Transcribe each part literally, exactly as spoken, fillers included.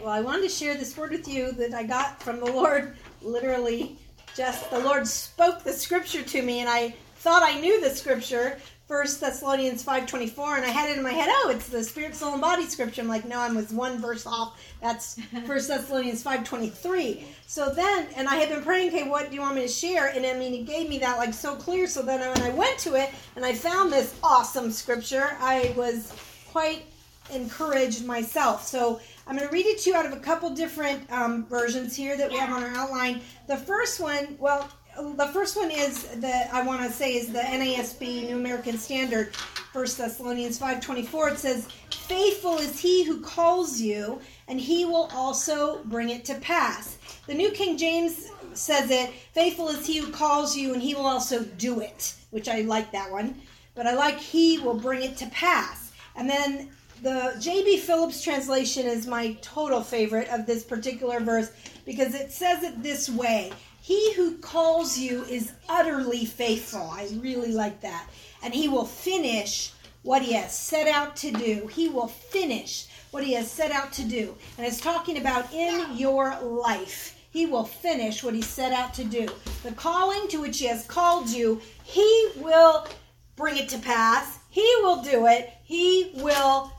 Well, I wanted to share this word with you that I got from the Lord. Literally, just the Lord spoke the scripture to me, and I thought I knew the scripture, First Thessalonians five twenty-four, and I had it in my head, oh, it's the spirit, soul, and body scripture. I'm like, no, I was one verse off. That's First Thessalonians five twenty-three. So then, and I had been praying, okay, what do you want me to share? And I mean, he gave me that like so clear. So then when I went to it, and I found this awesome scripture, I was quite encouraged myself. So I'm going to read it to you out of a couple different um, versions here that we have on our outline. The first one, well, the first one is that I want to say is the N A S B, New American Standard, First Thessalonians five twenty-four. It says, "Faithful is he who calls you, and he will also bring it to pass." The New King James says it, "Faithful is he who calls you, and he will also do it," which I like that one. But I like "he will bring it to pass." And then the J B Phillips translation is my total favorite of this particular verse because it says it this way: "He who calls you is utterly faithful." I really like that. "And he will finish what he has set out to do." He will finish what he has set out to do. And it's talking about in your life. He will finish what he set out to do. The calling to which he has called you, he will bring it to pass. He will do it. He will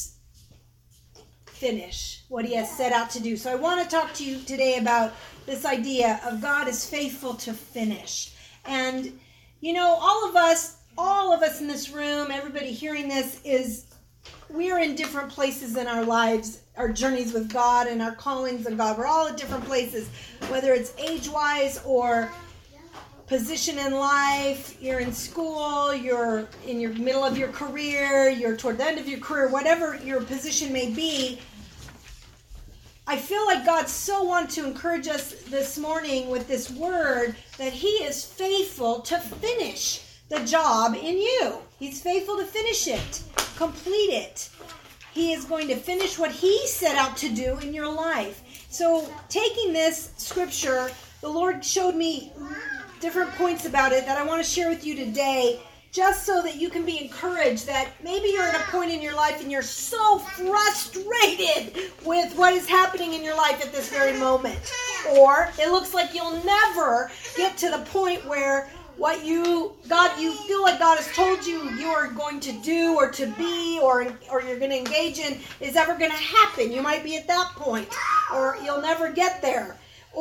finish what he has set out to do. So I want to talk to you today about this idea of God is faithful to finish. And, you know, all of us, all of us in this room, everybody hearing this, is we're in different places in our lives, our journeys with God and our callings of God. We're all at different places, whether it's age-wise or position in life. You're in school, you're in your middle of your career, you're toward the end of your career, whatever your position may be. I feel like God so wants to encourage us this morning with this word that he is faithful to finish the job in you. He's faithful to finish it, complete it. He is going to finish what he set out to do in your life. So taking this scripture, the Lord showed me different points about it that I want to share with you today, just so that you can be encouraged that maybe you're at a point in your life and you're so frustrated with what is happening in your life at this very moment. Or it looks like you'll never get to the point where what you, God, you feel like God has told you you are going to do or to be or, or you're going to engage in is ever going to happen. You might be at that point, or you'll never get there.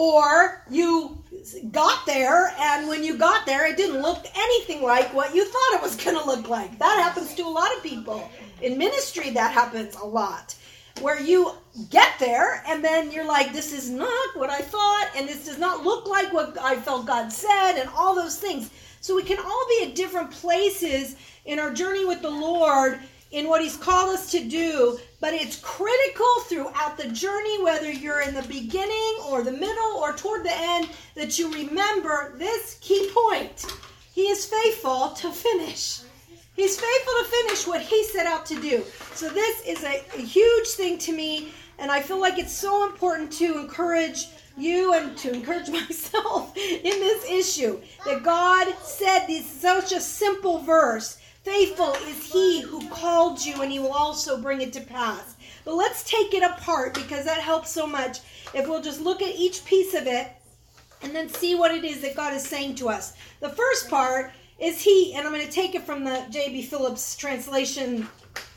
Or you got there, and when you got there, it didn't look anything like what you thought it was going to look like. That happens to a lot of people. In ministry, that happens a lot. Where you get there, and then you're like, this is not what I thought, and this does not look like what I felt God said, and all those things. So we can all be at different places in our journey with the Lord, in what he's called us to do, but it's critical throughout the journey, whether you're in the beginning or the middle or toward the end, that you remember this key point. He is faithful to finish. He's faithful to finish what he set out to do. So this is a, a huge thing to me, and I feel like it's so important to encourage you and to encourage myself in this issue, that God said this is such a simple verse. Faithful is he who called you, and he will also bring it to pass. But let's take it apart, because that helps so much if we'll just look at each piece of it and then see what it is that God is saying to us. The first part is he, and I'm going to take it from the J B Phillips translation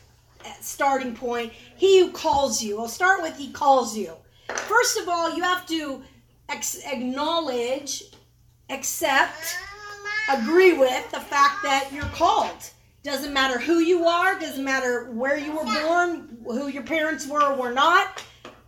starting point, he who calls you. I'll start with he calls you. First of all, you have to ex- acknowledge, accept, agree with the fact that you're called. Doesn't matter who you are, doesn't matter where you were born, who your parents were or were not,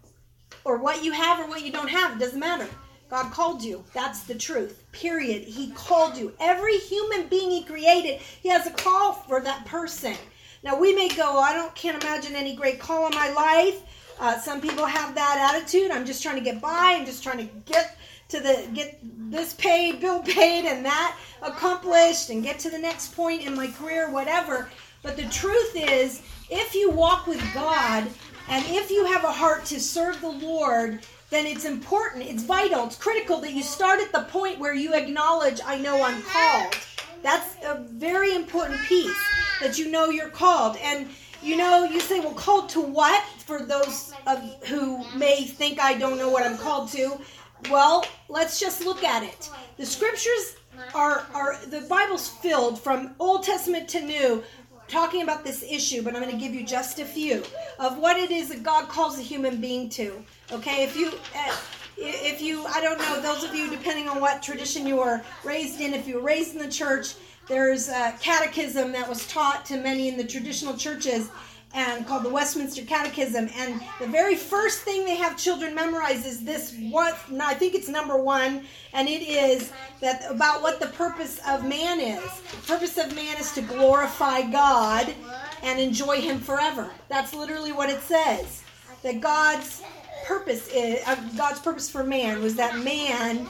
or what you have or what you don't have. It doesn't matter. God called you. That's the truth. Period. He called you. Every human being he created, he has a call for that person. Now we may go, I don't can't imagine any great call in my life. Uh, some people have that attitude. I'm just trying to get by. I'm just trying to get to the get this paid, bill paid, and that accomplished, and get to the next point in my career, whatever. But the truth is, if you walk with God, and if you have a heart to serve the Lord, then it's important, it's vital, it's critical that you start at the point where you acknowledge, I know I'm called. That's a very important piece, that you know you're called. And you know, you say, well, called to what? For those of who may think I don't know what I'm called to. Well, let's just look at it. The scriptures are, are the Bible's filled from Old Testament to New, talking about this issue, but I'm going to give you just a few of what it is that God calls a human being to. Okay, if you, if you, I don't know, those of you, depending on what tradition you were raised in, if you were raised in the church, there's a catechism that was taught to many in the traditional churches, and called the Westminster Catechism. And the very first thing they have children memorize is this one, I think it's number one, and it is that about what the purpose of man is. The purpose of man is to glorify God and enjoy him forever. That's literally what it says. That God's purpose is, uh, God's purpose for man was that man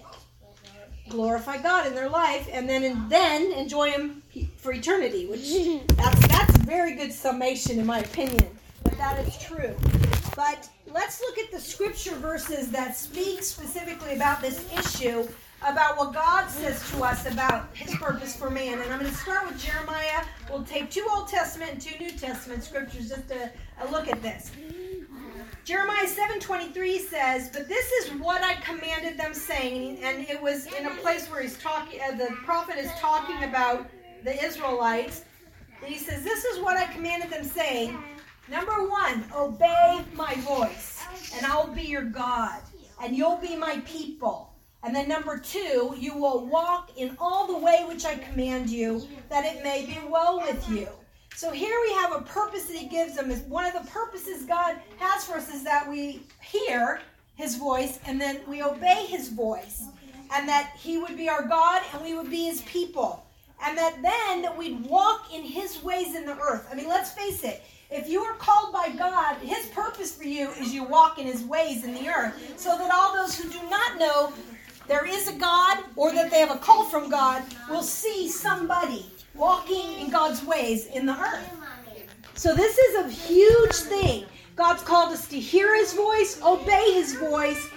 glorify God in their life and then and then enjoy him for eternity, which that's that's a very good summation in my opinion, but that is true. But let's look at the scripture verses that speak specifically about this issue, about what God says to us about his purpose for man. And I'm going to start with Jeremiah. We'll take two Old Testament and two New Testament scriptures just to a look at this. Jeremiah seven twenty-three says, "But this is what I commanded them, saying," and it was in a place where he's talking, uh, the prophet is talking about the Israelites. And he says, "This is what I commanded them, saying, number one, obey my voice, and I'll be your God, and you'll be my people. And then number two, you will walk in all the way which I command you, that it may be well with you." So here we have a purpose that he gives them. One of the purposes God has for us is that we hear his voice and then we obey his voice. And that he would be our God and we would be his people. And that then that we'd walk in his ways in the earth. I mean, let's face it. If you are called by God, his purpose for you is you walk in his ways in the earth. So that all those who do not know there is a God or that they have a call from God will see somebody walking in God's ways in the earth. So this is a huge thing. God's called us to hear his voice, obey his voice,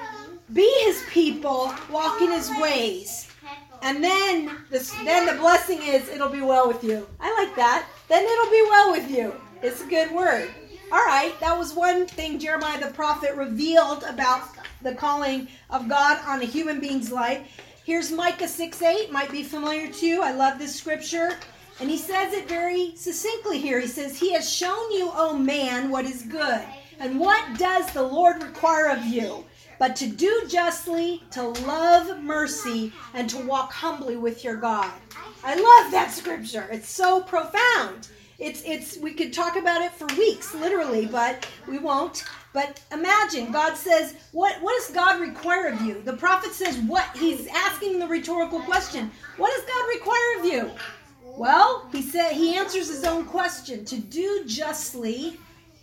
be his people, walk in his ways. And then, this, then the blessing is, it'll be well with you. I like that. Then it'll be well with you. It's a good word. All right, that was one thing Jeremiah the prophet revealed about the calling of God on a human being's life. Here's Micah six eight, might be familiar to you. I love this scripture. And he says it very succinctly here. He says, "He has shown you, O man, what is good. And what does the Lord require of you? But to do justly, to love mercy, and to walk humbly with your God." I love that scripture. It's so profound. It's it's we could talk about it for weeks, literally, but we won't. But imagine, God says, what, what does God require of you? The prophet says, what? He's asking the rhetorical question. What does God require of you? Well, he said he answers his own question. To do justly,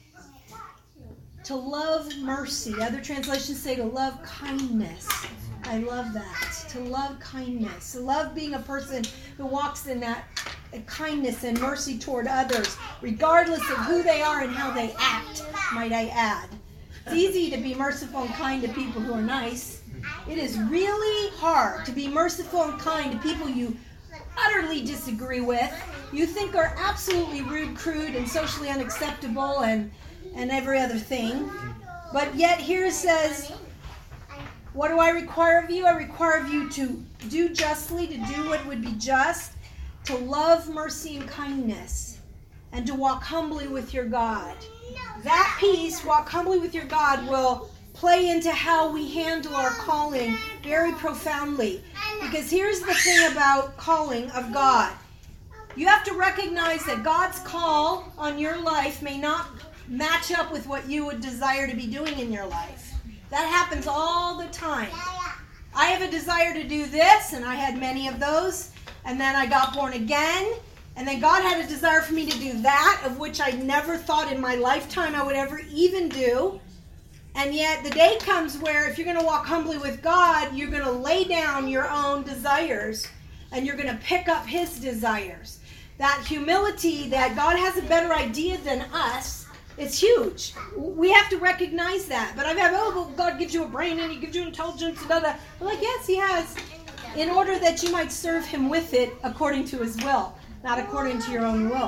to love mercy. Other translations say to love kindness. I love that. To love kindness. To love being a person who walks in that kindness and mercy toward others, regardless of who they are and how they act, might I add. It's easy to be merciful and kind to people who are nice. It is really hard to be merciful and kind to people you utterly disagree with, you think are absolutely rude, crude, and socially unacceptable, and, and every other thing. But yet here it says, what do I require of you? I require of you to do justly, to do what would be just, to love mercy and kindness, and to walk humbly with your God. That piece, walk humbly with your God, will play into how we handle our calling very profoundly. Because here's the thing about calling of God. You have to recognize that God's call on your life may not match up with what you would desire to be doing in your life. That happens all the time. I have a desire to do this, and I had many of those, and then I got born again, and then God had a desire for me to do that, of which I never thought in my lifetime I would ever even do. And yet the day comes where if you're going to walk humbly with God, you're going to lay down your own desires, and you're going to pick up his desires. That humility that God has a better idea than us, it's huge. We have to recognize that. But I've had, oh, well, God gives you a brain and he gives you intelligence and all that. I'm like, yes, he has. In order that you might serve him with it according to his will, not according to your own will.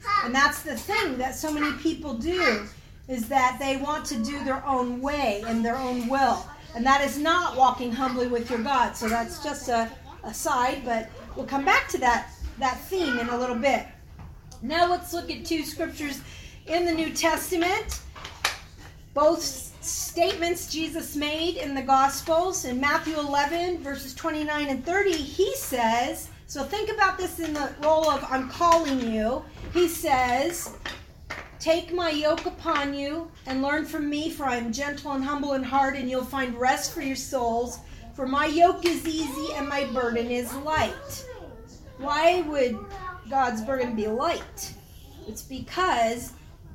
And that's the thing that so many people do, is that they want to do their own way and their own will. And that is not walking humbly with your God. So that's just a aside, but we'll come back to that, that theme in a little bit. Now let's look at two scriptures in the New Testament. Both statements Jesus made in the Gospels. In Matthew eleven, verses twenty-nine and thirty, he says, so think about this in the role of I'm calling you. He says, take my yoke upon you and learn from me, for I am gentle and humble in heart, and you'll find rest for your souls. For my yoke is easy and my burden is light. Why would God's burden be light? It's because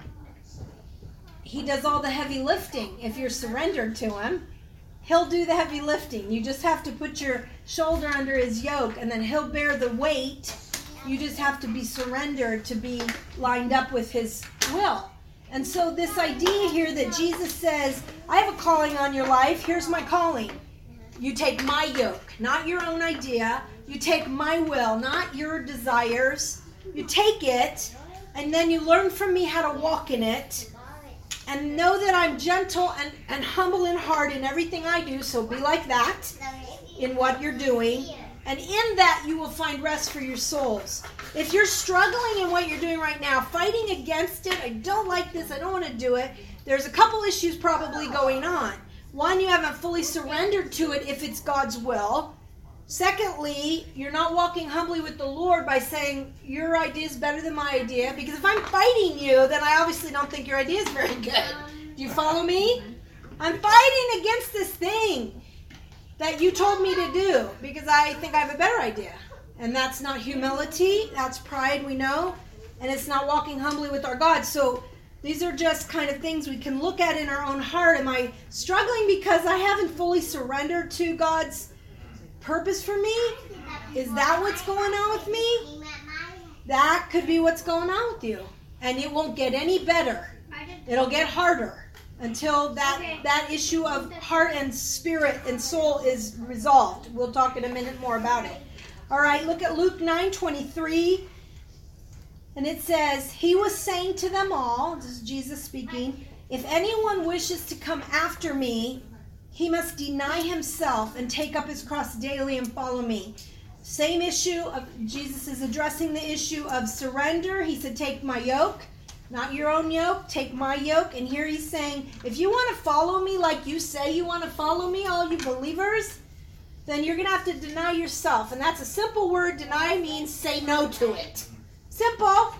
he does all the heavy lifting. If you're surrendered to him, he'll do the heavy lifting. You just have to put your shoulder under his yoke, and then he'll bear the weight. You just have to be surrendered to be lined up with his will. And so this idea here that Jesus says, I have a calling on your life. Here's my calling. You take my yoke, not your own idea. You take my will, not your desires. You take it, and then you learn from me how to walk in it. And know that I'm gentle and, and humble in heart in everything I do. So be like that in what you're doing. And in that you will find rest for your souls. If you're struggling in what you're doing right now, fighting against it, I don't like this, I don't want to do it, there's a couple issues probably going on. One, you haven't fully surrendered to it if it's God's will. Secondly, you're not walking humbly with the Lord by saying your idea is better than my idea. Because if I'm fighting you, then I obviously don't think your idea is very good. Do you follow me? I'm fighting against this thing that you told me to do because I think I have a better idea. And that's not humility. That's pride, we know. And it's not walking humbly with our God. So these are just kind of things we can look at in our own heart. Am I struggling because I haven't fully surrendered to God's purpose for me? Is that what's going on with me? That could be what's going on with you. And it won't get any better. It'll get harder until that, that issue of heart and spirit and soul is resolved. We'll talk in a minute more about it. All right, look at Luke nine twenty-three. And it says, he was saying to them all, this is Jesus speaking, if anyone wishes to come after me, he must deny himself and take up his cross daily and follow me. Same issue of Jesus is addressing the issue of surrender. He said, take my yoke, not your own yoke, take my yoke. And here he's saying, if you want to follow me like you say you want to follow me, all you believers, then you're going to have to deny yourself. And that's a simple word. Deny means say no to it. Simple.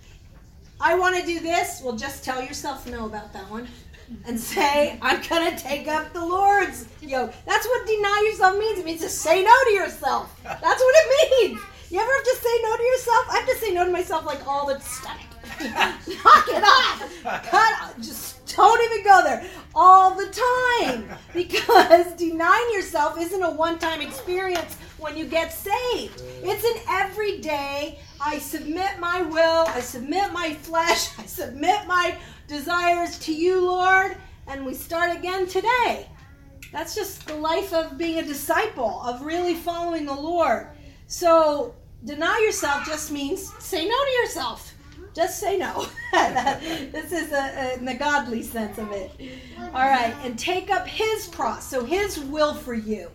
I want to do this. Well, just tell yourself no about that one. And say, I'm going to take up the Lord's yoke. That's what deny yourself means. It means to say no to yourself. That's what it means. You ever have to say no to yourself? I have to say no to myself like all the time. Knock it off. Cut. Just don't even go there. All the time. Because denying yourself isn't a one-time experience when you get saved. It's an everyday, I submit my will, I submit my flesh, I submit my desires to you, Lord, and we start again today. That's just the life of being a disciple, of really following the Lord. So deny yourself just means say no to yourself. Just say no. This is a, a, in the godly sense of it. All right, and take up his cross, so his will for you,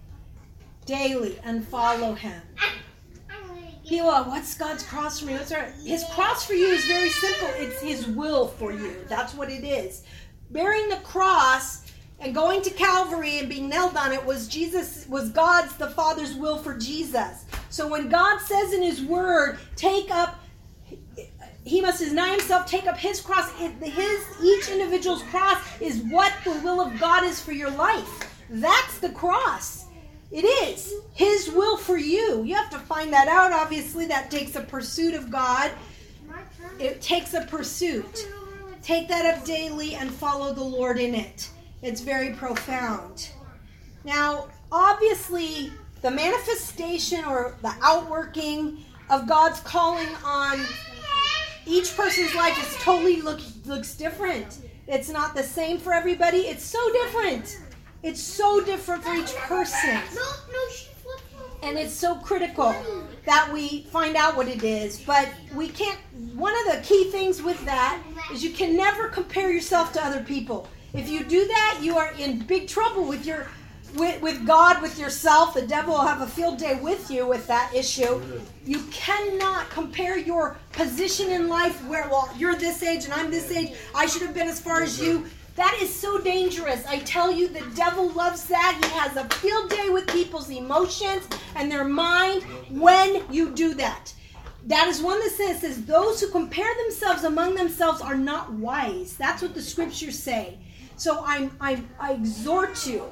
daily, and follow him. People are, what's God's cross for me? What's our, his cross for you is very simple. It's his will for you. That's what it is. Bearing the cross and going to Calvary and being nailed on it was Jesus, was God's, the Father's will for Jesus. So when God says in his word, take up, he must deny himself, take up his cross. His, each individual's cross is what the will of God is for your life. That's the cross. It is his will for you. You have to find that out. Obviously, that takes a pursuit of God. It takes a pursuit. Take that up daily and follow the Lord in it. It's very profound. Now, obviously, the manifestation or the outworking of God's calling on each person's life is totally look, looks different. It's not the same for everybody. It's so different. It's so different for each person. And it's so critical that we find out what it is. But we can't, one of the key things with that is you can never compare yourself to other people. If you do that, you are in big trouble with your, with, with God, with yourself. The devil will have a field day with you with that issue. You cannot compare your position in life where, well, you're this age and I'm this age. I should have been as far as you. That is so dangerous. I tell you, the devil loves that. He has a field day with people's emotions and their mind when you do that. That is one that says, says those who compare themselves among themselves are not wise. That's what the scriptures say. So I'm, I'm, I exhort you,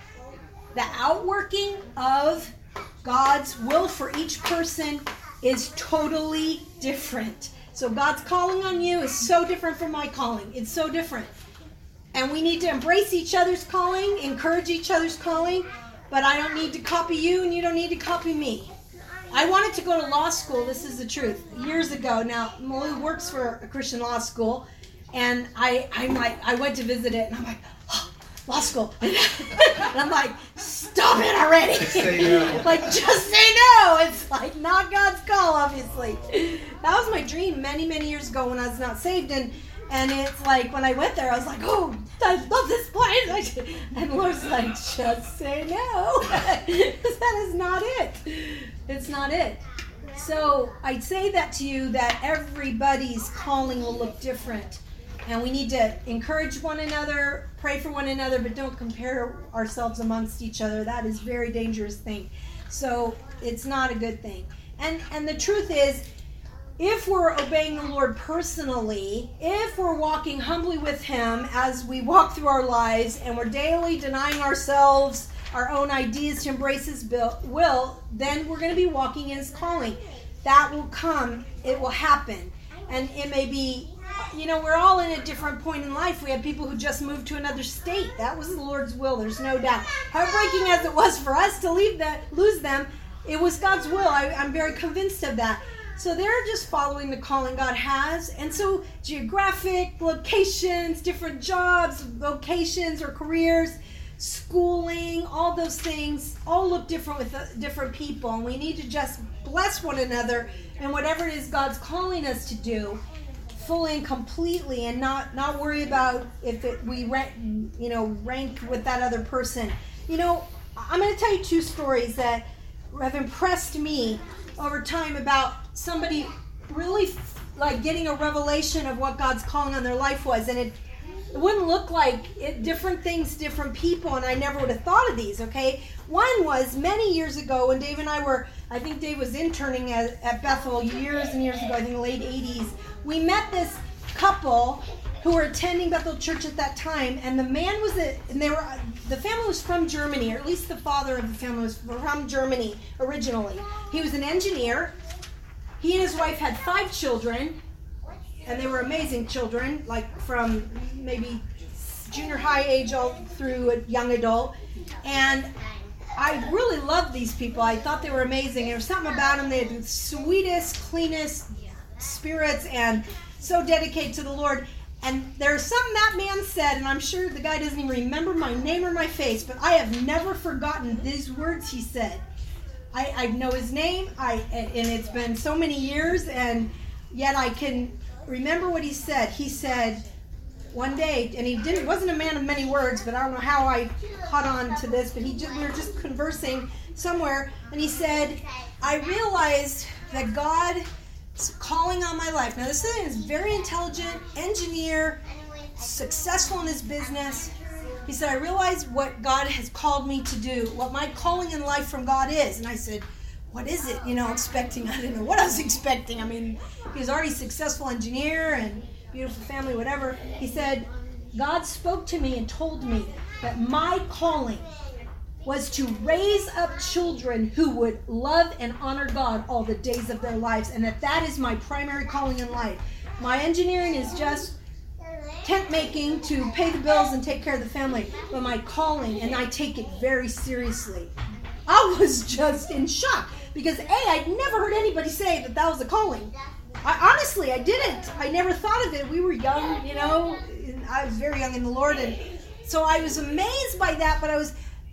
the outworking of God's will for each person is totally different. So God's calling on you is so different from my calling. It's so different. And we need to embrace each other's calling, encourage each other's calling, but I don't need to copy you and you don't need to copy me. I wanted to go to law school, this is the truth, years ago. Now, Malou works for a Christian law school, and I, I'm like, I went to visit it, and I'm like, oh, law school. And I'm like, stop it already. Say no. Like, just say no. It's like not God's call, obviously. That was my dream many, many years ago when I was not saved, and And it's like, when I went there, I was like, oh, I love this place. And the Lord's like, just say no. That is not it. It's not it. So I'd say that to you, that everybody's calling will look different. And we need to encourage one another, pray for one another, but don't compare ourselves amongst each other. That is a very dangerous thing. So it's not a good thing. And and the truth is, if we're obeying the Lord personally, if we're walking humbly with Him as we walk through our lives and we're daily denying ourselves, our own ideas to embrace His will, then we're going to be walking in His calling. That will come. It will happen. And it may be, you know, we're all in a different point in life. We have people who just moved to another state. That was the Lord's will. There's no doubt. Heartbreaking as it was for us to leave that, lose them, it was God's will. I, I'm very convinced of that. So they're just following the calling God has. And so geographic locations, different jobs, vocations or careers, schooling, all those things all look different with uh, different people. And we need to just bless one another in whatever it is God's calling us to do, fully and completely, and not, not worry about if it, we rank, you know, rank with that other person. You know, I'm going to tell you two stories that have impressed me over time about somebody really like getting a revelation of what God's calling on their life was, and it, it wouldn't look like it, different things, different people, and I never would have thought of these, okay? One was many years ago when Dave and I were, I think Dave was interning at, at Bethel years and years ago, I think late eighties. We met this couple who were attending Bethel Church at that time, and the man was, a, and they were, the family was from Germany, or at least the father of the family was from Germany originally. He was an engineer. He and his wife had five children, and they were amazing children, like from maybe junior high age all through a young adult. And I really loved these people. I thought they were amazing. There was something about them. They had the sweetest, cleanest spirits and so dedicated to the Lord. And there's something that man said, and I'm sure the guy doesn't even remember my name or my face, but I have never forgotten these words he said. I, I know his name, I and it's been so many years, and yet I can remember what he said. He said one day, and he didn't wasn't a man of many words, but I don't know how I caught on to this, but he just, we were just conversing somewhere, and he said, I realized that God calling on my life. Now this thing is very intelligent, engineer, successful in his business. He said, I realize what God has called me to do, what my calling in life from God is. And I said, what is it? You know, expecting, I didn't know what I was expecting. I mean, he was already a successful engineer and beautiful family, whatever. He said, God spoke to me and told me that my calling was to raise up children who would love and honor God all the days of their lives, and that that is my primary calling in life. My engineering is just tent making to pay the bills and take care of the family, but my calling, and I take it very seriously. I was just in shock because A, I'd never heard anybody say that that was a calling. I, honestly, I didn't. I never thought of it. We were young, you know. I was very young in the Lord, and so I was amazed by that, but I was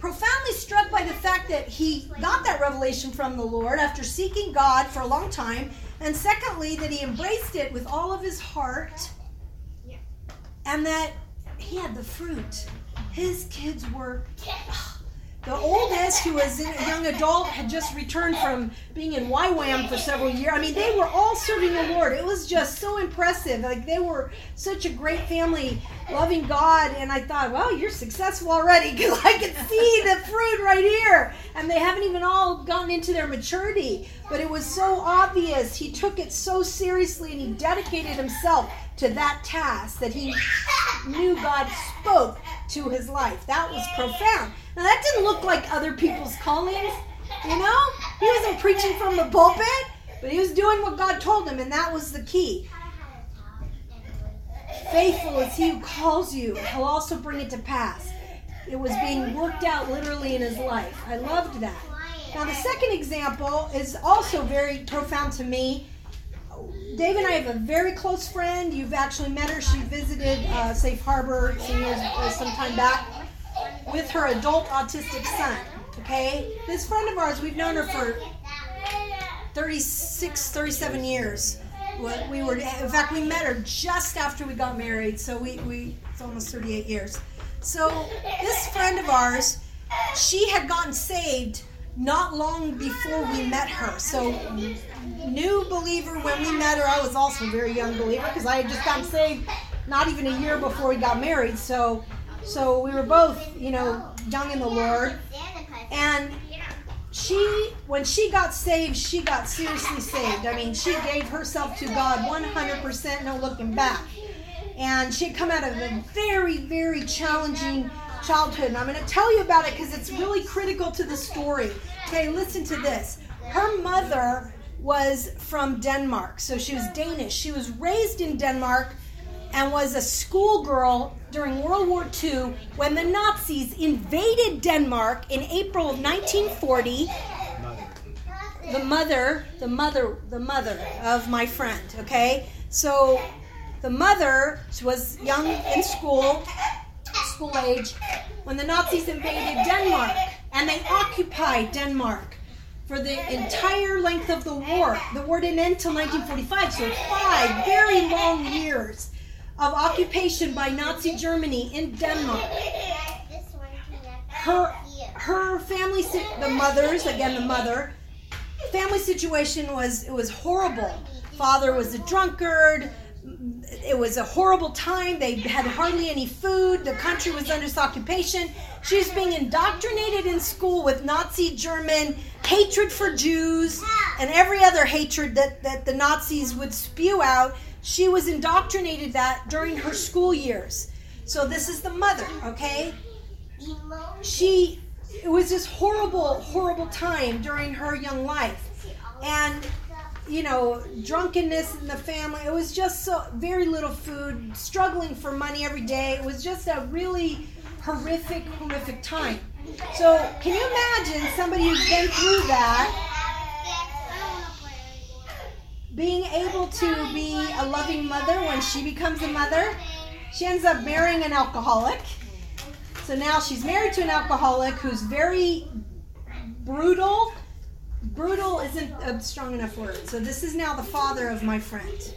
profoundly struck by the fact that he got that revelation from the Lord after seeking God for a long time, and secondly, that he embraced it with all of his heart, and that he had the fruit. His kids were... The oldest, who was a young adult, had just returned from being in Y WAM for several years. I mean, they were all serving the Lord. It was just so impressive. Like, they were such a great family, loving God. And I thought, well, you're successful already, because I could see the fruit right here. And they haven't even all gotten into their maturity. But it was so obvious. He took it so seriously, and he dedicated himself to that task that he knew God spoke to his life. That was profound. Now, that didn't look like other people's callings, you know? He wasn't preaching from the pulpit, but he was doing what God told him, and that was the key. Faithful is he who calls you. He'll also bring it to pass. It was being worked out literally in his life. I loved that. Now, the second example is also very profound to me. Dave and I have a very close friend. You've actually met her. She visited uh, Safe Harbor some years, uh, some time back with her adult autistic son. Okay? This friend of ours, we've known her for thirty-six, thirty-seven years. We were, in fact, we met her just after we got married. So we, we it's almost thirty-eight years. So this friend of ours, she had gotten saved not long before we met her. So new believer when we met her. I was also a very young believer because I had just gotten saved not even a year before we got married. So so we were both, you know, young in the Lord. And she, when she got saved, she got seriously saved. I mean, she gave herself to God one hundred percent, no looking back. And she had come out of a very, very challenging childhood. And I'm going to tell you about it because it's really critical to the story. Okay, listen to this. Her mother was from Denmark, so she was Danish. She was raised in Denmark and was a schoolgirl during World War Two when the Nazis invaded Denmark in April of nineteen forty. The mother, the mother, the mother of my friend, okay? So the mother was young in school, school age, when the Nazis invaded Denmark, and they occupied Denmark for the entire length of the war. The war didn't end until nineteen forty-five, so five very long years of occupation by Nazi Germany in Denmark. Her, her family, the mother's, again the mother, family situation was, it was horrible. Father was a drunkard. It was a horrible time. They had hardly any food. The country was under occupation. She was being indoctrinated in school with Nazi German hatred for Jews and every other hatred that, that the Nazis would spew out. She was indoctrinated that during her school years. So this is the mother, okay? She, it was this horrible, horrible time during her young life. And you know, drunkenness in the family. It was just so very little food, struggling for money every day. It was just a really horrific, horrific time. So can you imagine somebody who's been through that being able to be a loving mother when she becomes a mother? She ends up marrying an alcoholic. So now she's married to an alcoholic who's very brutal. Brutal isn't a strong enough word. So this is now the father of my friend.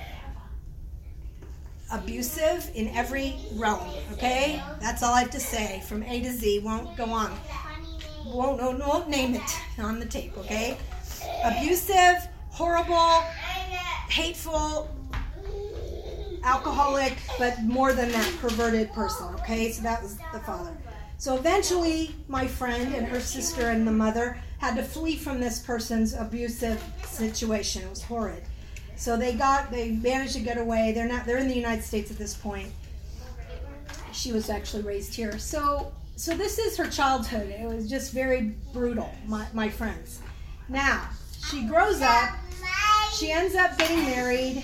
Abusive in every realm, okay? That's all I have to say from A to Z. Won't go on. Won't, won't, won't name it on the tape, okay? Abusive, horrible, hateful, alcoholic, but more than that, perverted person, okay? So that was the father. So eventually, my friend and her sister and the mother had to flee from this person's abusive situation. It was horrid. So they got, they managed to get away. They're not, they're in the United States at this point. She was actually raised here. So, so this is her childhood. It was just very brutal, my, my friends. Now, she grows up. She ends up getting married.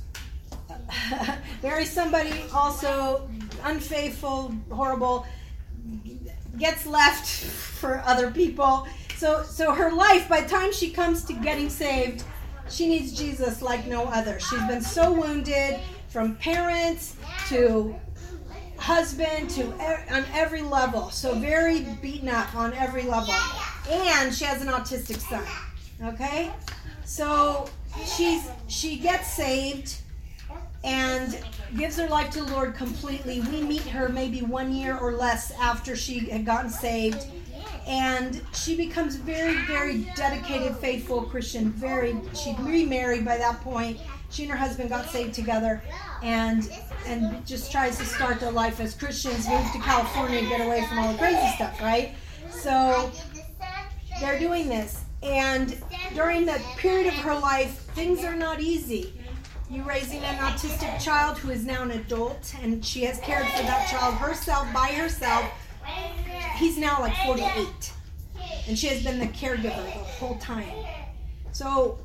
Marries somebody also unfaithful, horrible, gets left for other people. So so her life, by the time she comes to getting saved, she needs Jesus like no other. She's been so wounded from parents to husband to on every level. So very beaten up on every level. And she has an autistic son. Okay? So she's she gets saved and gives her life to the Lord completely. We meet her maybe one year or less after she had gotten saved. And she becomes very, very dedicated, faithful Christian. Very, she'd remarried by that point. She and her husband got saved together, and and just tries to start their life as Christians. Moved to California to get away from all the crazy stuff, right? So they're doing this, and during that period of her life, things are not easy. You're raising an autistic child who is now an adult, and she has cared for that child herself by herself. He's now like forty-eight, and she has been the caregiver the whole time. So,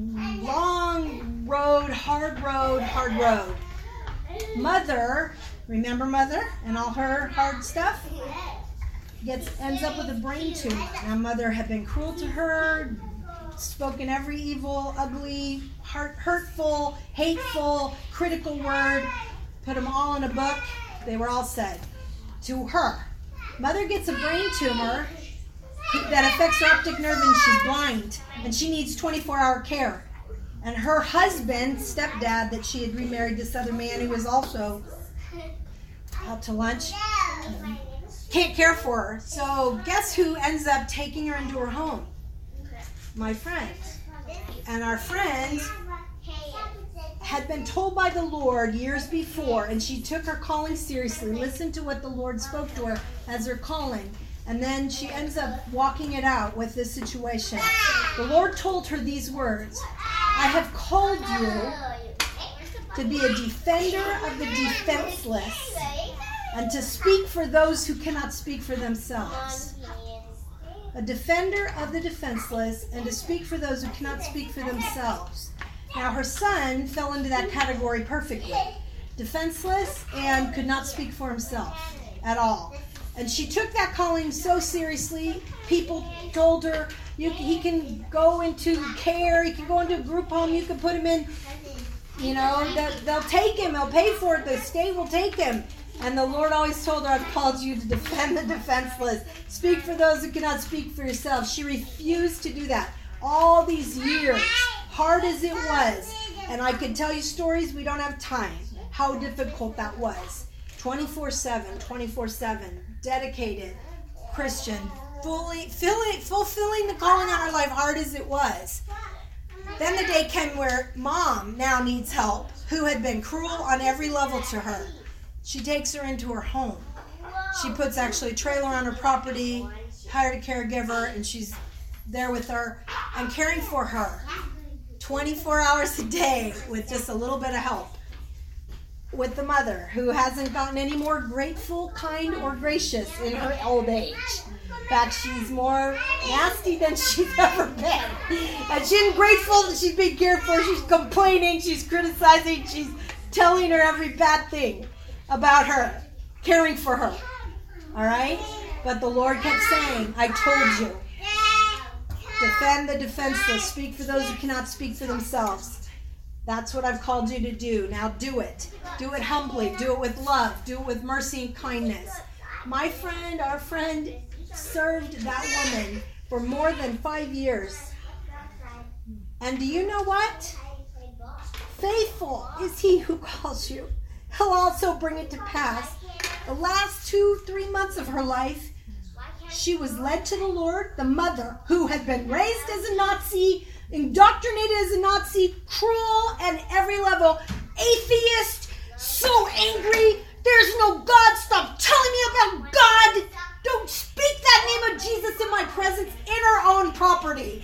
long road, hard road, hard road. Mother, remember Mother and all her hard stuff? Gets ends up with a brain tumor. Now, Mother had been cruel to her, spoken every evil, ugly, heart, hurtful, hateful, critical word, put them all in a book. They were all said to her. Mother gets a brain tumor that affects her optic nerve, and she's blind, and she needs twenty-four hour care. And her husband, stepdad, that she had remarried this other man who was also out to lunch, can't care for her. So guess who ends up taking her into her home? My friend. And our friend had been told by the Lord years before, and she took her calling seriously, listened to what the Lord spoke to her as her calling, and then she ends up walking it out with this situation. The Lord told her these words: I have called you to be a defender of the defenseless and to speak for those who cannot speak for themselves. A defender of the defenseless and to speak for those who cannot speak for themselves. Now, her son fell into that category perfectly. Defenseless and could not speak for himself at all. And she took that calling so seriously. People told her, you, he can go into care, he can go into a group home, you can put him in, you know, they'll, they'll take him, they'll pay for it, the state will take him. And the Lord always told her, I've called you to defend the defenseless. Speak for those who cannot speak for yourself. She refused to do that. All these years, hard as it was, and I could tell you stories, we don't have time, how difficult that was. twenty-four seven, twenty-four seven, dedicated Christian, fully filling, fulfilling the calling on her life, hard as it was. Then the day came where mom now needs help, who had been cruel on every level to her. She takes her into her home. She puts actually a trailer on her property, hired a caregiver, and she's there with her and caring for her twenty-four hours a day with just a little bit of help with the mother, who hasn't gotten any more grateful, kind, or gracious in her old age. In fact, she's more nasty than she's ever been. And she isn't grateful that she's being cared for. She's complaining, she's criticizing, she's telling her every bad thing about her, caring for her. All right? But the Lord kept saying, I told you. Defend the defenseless. Speak for those who cannot speak for themselves. That's what I've called you to do. Now do it. Do it humbly. Do it with love. Do it with mercy and kindness. My friend, our friend, served that woman for more than five years. And do you know what? Faithful is he who calls you. He'll also bring it to pass. The last two, three months of her life, she was led to the Lord. The mother, who had been raised as a Nazi, indoctrinated as a Nazi, cruel at every level, atheist, so angry, there's no God, stop telling me about God, don't speak that name of Jesus in my presence, in her own property.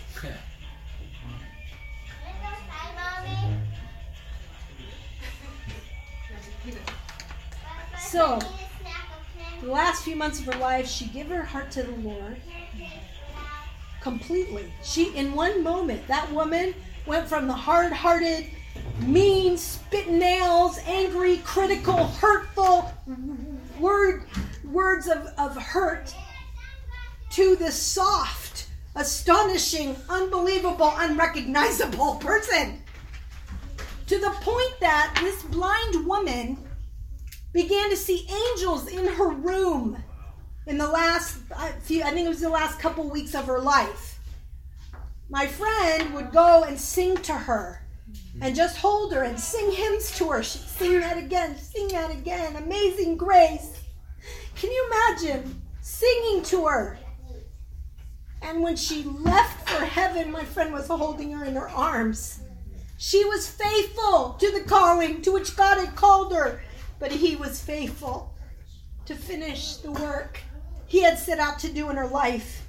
So, the last few months of her life, she gave her heart to the Lord completely. She, in one moment, that woman went from the hard-hearted, mean, spit nails, angry, critical, hurtful word, words of, of hurt to the soft, astonishing, unbelievable, unrecognizable person. To the point that this blind woman began to see angels in her room in the last few, I think it was the last couple weeks of her life. My friend would go and sing to her and just hold her and sing hymns to her. She'd sing that again, sing that again. Amazing Grace. Can you imagine singing to her? And when she left for heaven, my friend was holding her in her arms. She was faithful to the calling to which God had called her, but he was faithful to finish the work he had set out to do in her life.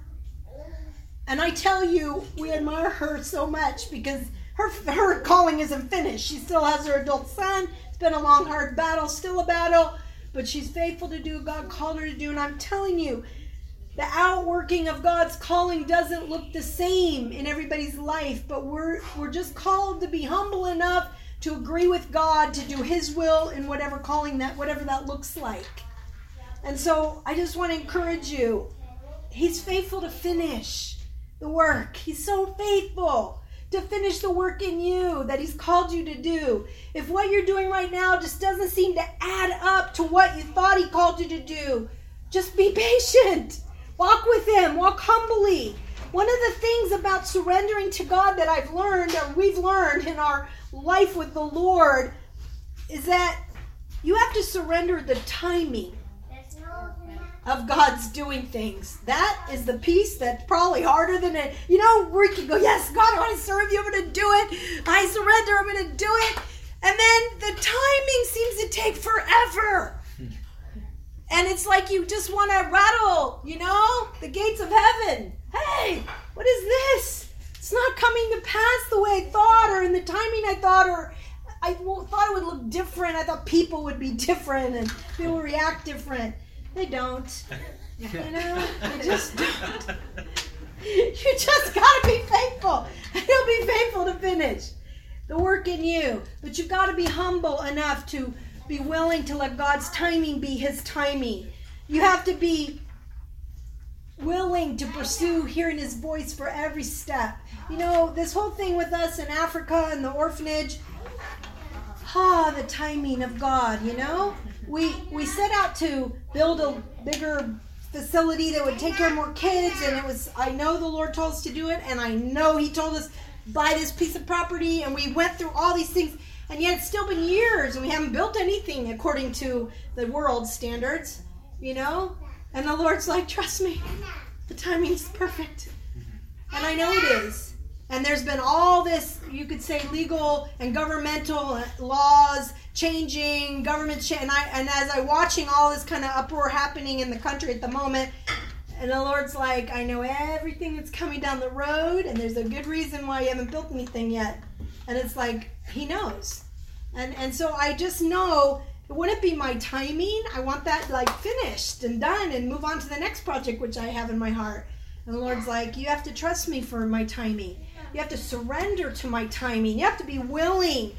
And I tell you, we admire her so much because her, her calling isn't finished. She still has her adult son. It's been a long, hard battle, still a battle, but she's faithful to do what God called her to do. And I'm telling you, the outworking of God's calling doesn't look the same in everybody's life, but we're we're just called to be humble enough to agree with God to do his will in whatever calling that, whatever that looks like. And so I just want to encourage you. He's faithful to finish the work. He's so faithful to finish the work in you that he's called you to do. If what you're doing right now just doesn't seem to add up to what you thought he called you to do, just be patient. Walk with him. Walk humbly. One of the things about surrendering to God that I've learned, or we've learned in our life with the Lord, is that you have to surrender the timing of God's doing things. That is the piece that's probably harder than it. You know, we can go, yes, God, I want to serve you. I'm going to do it. I surrender. I'm going to do it. And then the timing seems to take forever. And it's like you just want to rattle, you know, the gates of heaven. Hey, what is this? It's not coming to pass the way I thought, or in the timing I thought, or I thought it would look different. I thought people would be different and people would react different. They don't. You know, they just don't. You just got to be faithful. He'll be faithful to finish the work in you. But you've got to be humble enough to be willing to let God's timing be his timing. You have to be willing to pursue hearing his voice for every step. You know, this whole thing with us in Africa and the orphanage, ah, the timing of God, you know? We we set out to build a bigger facility that would take care of more kids, and it was, I know the Lord told us to do it, and I know he told us buy this piece of property, and we went through all these things. And yet it's still been years and we haven't built anything according to the world's standards, you know? And the Lord's like, trust me, the timing's perfect. And I know it is. And there's been all this, you could say, legal and governmental laws changing, government cha- and I and as I'm watching all this kind of uproar happening in the country at the moment, and the Lord's like, I know everything that's coming down the road, and there's a good reason why you haven't built anything yet. And it's like, he knows. And and so I just know, it wouldn't be my timing. I want that like finished and done and move on to the next project, which I have in my heart. And the Lord's like, you have to trust me for my timing. You have to surrender to my timing. You have to be willing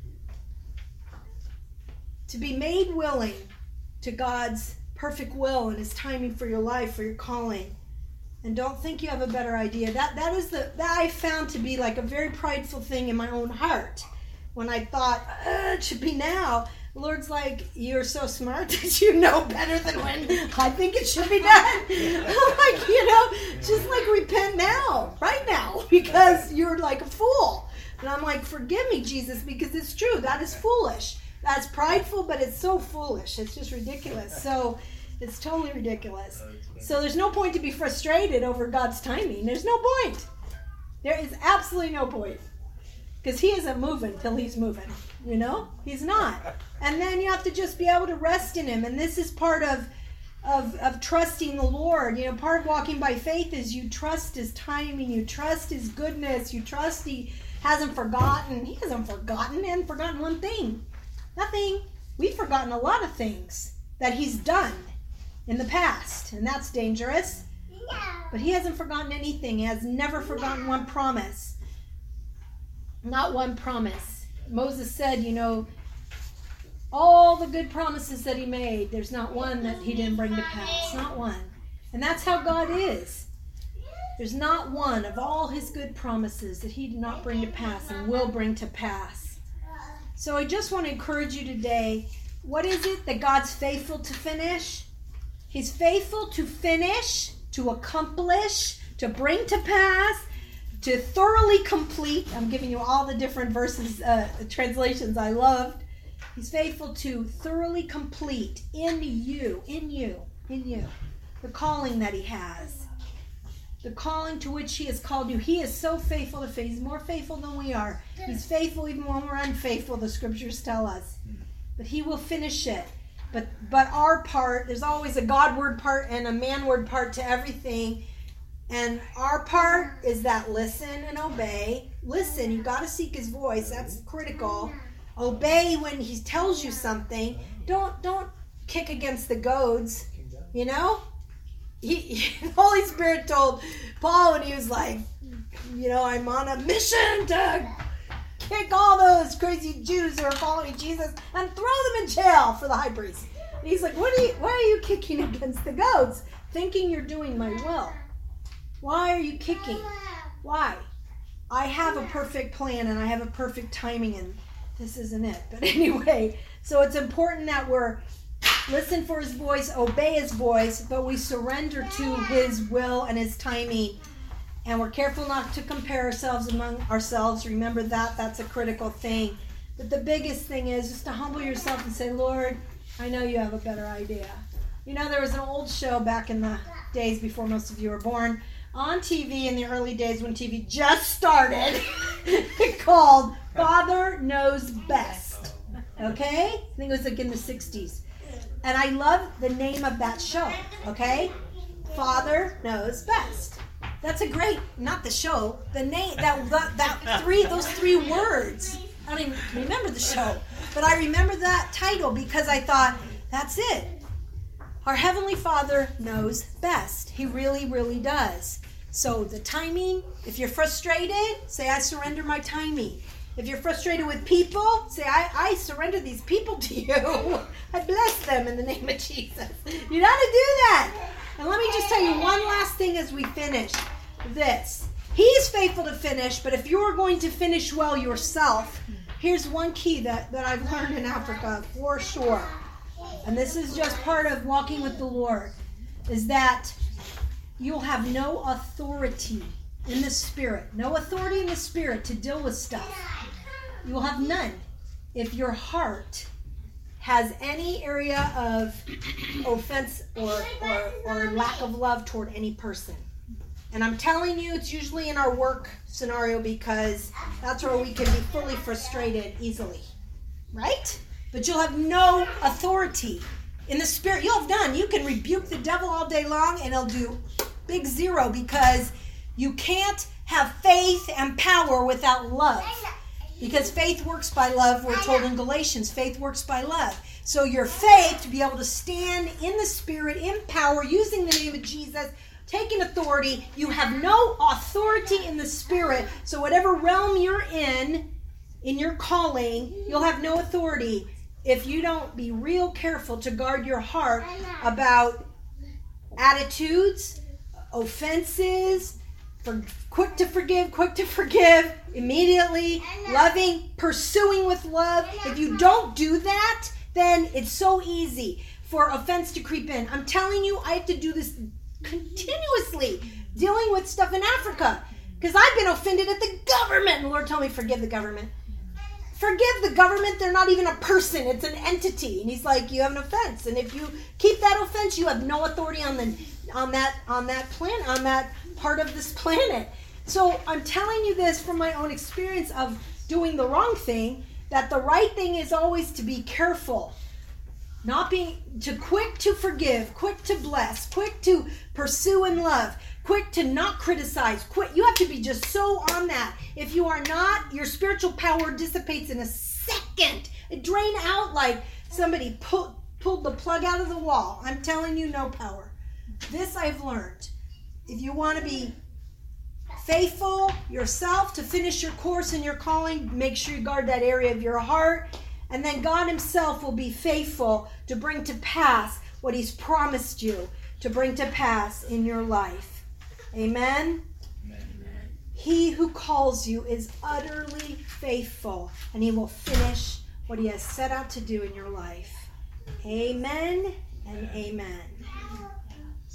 to be made willing to God's perfect will and his timing for your life, for your calling. And don't think you have a better idea. That that is the that I found to be like a very prideful thing in my own heart. When I thought, uh, it should be now. The Lord's like, you're so smart that you know better than when I think it should be done. I'm like, you know, just like repent now, right now, because you're like a fool. And I'm like, forgive me, Jesus, because it's true. That is foolish. That's prideful, but it's so foolish. It's just ridiculous. So it's totally ridiculous. So there's no point to be frustrated over God's timing. There's no point. There is absolutely no point. Because he isn't moving till he's moving, you know? He's not. And then you have to just be able to rest in him. And this is part of, of, of trusting the Lord. You know, part of walking by faith is you trust his timing. You trust his goodness. You trust he hasn't forgotten. He hasn't forgotten. He hasn't forgotten one thing. Nothing. We've forgotten a lot of things that he's done in the past. And that's dangerous. But he hasn't forgotten anything. He has never forgotten one promise. Not one promise. Moses said, you know, all the good promises that he made, there's not one that he didn't bring to pass. Not one. And that's how God is. There's not one of all his good promises that he did not bring to pass and will bring to pass. So I just want to encourage you today what is it that God's faithful to finish? He's faithful to finish, to accomplish, to bring to pass, to thoroughly complete. I'm giving you all the different verses, uh, translations I loved. He's faithful to thoroughly complete in you, in you, in you, the calling that he has. The calling to which he has called you. He is so faithful to faith. He's more faithful than we are. He's faithful even when we're unfaithful, the scriptures tell us. But he will finish it. But but our part, there's always a Godward part and a manward part to everything. And our part is that listen and obey. Listen, you've got to seek his voice. That's critical. Obey when he tells you something. Don't don't kick against the goads, you know? He, he, the Holy Spirit told Paul when he was like, you know, I'm on a mission to kick all those crazy Jews who are following Jesus and throw them in jail for the high priest. And he's like, what are you, why are you kicking against the goats? Thinking you're doing my will. Why are you kicking? Why? I have a perfect plan and I have a perfect timing, and this isn't it. But anyway, so it's important that we're listen for his voice, obey his voice, but we surrender to his will and his timing. And we're careful not to compare ourselves among ourselves. Remember that. That's a critical thing. But the biggest thing is just to humble yourself and say, Lord, I know you have a better idea. You know, there was an old show back in the days before most of you were born on T V in the early days when T V just started called Father Knows Best. Okay? I think it was like in the sixties. And I love the name of that show. Okay? Father Knows Best. That's a great, not the show, the name, that, that, that three, those three words. I don't even remember the show, but I remember that title because I thought, that's it. Our Heavenly Father knows best. He really, really does. So the timing, if you're frustrated, say, I surrender my timing. If you're frustrated with people, say, I, I surrender these people to you. I bless them in the name of Jesus. You got to do that. And let me just tell you one last thing as we finish this. He's faithful to finish, but if you're going to finish well yourself, here's one key that, that I've learned in Africa for sure. And this is just part of walking with the Lord, is that you'll have no authority in the spirit. No authority in the spirit to deal with stuff. You will have none if your heart has any area of offense or, or, or lack of love toward any person. And I'm telling you, it's usually in our work scenario because that's where we can be fully frustrated easily. Right? But you'll have no authority in the spirit. You'll have none. You can rebuke the devil all day long and he'll do big zero because you can't have faith and power without love. Because faith works by love, we're told in Galatians. Faith works by love. So your faith, to be able to stand in the Spirit, in power, using the name of Jesus, taking authority, you have no authority in the Spirit. So whatever realm you're in, in your calling, you'll have no authority if you don't be real careful to guard your heart about attitudes, offenses, for quick to forgive, quick to forgive, immediately, loving, pursuing with love. If you don't do that, then it's so easy for offense to creep in. I'm telling you, I have to do this continuously, dealing with stuff in Africa, because I've been offended at the government. And the Lord told me, forgive the government. Forgive the government. They're not even a person. It's an entity. And he's like, you have an offense. And if you keep that offense, you have no authority on the on that on that planet, on that part of this planet. So I'm telling you this from my own experience of doing the wrong thing, that the right thing is always to be careful. Not being to quick to forgive, quick to bless, quick to pursue and love, quick to not criticize, quick. You have to be just so on that. If you are not, your spiritual power dissipates in a second. It drain out like somebody pull, pulled the plug out of the wall. I'm telling you, no power. This I've learned. If you want to be faithful yourself to finish your course and your calling, make sure you guard that area of your heart. And then God himself will be faithful to bring to pass what he's promised you to bring to pass in your life. Amen? Amen. He who calls you is utterly faithful, and he will finish what he has set out to do in your life. Amen and amen.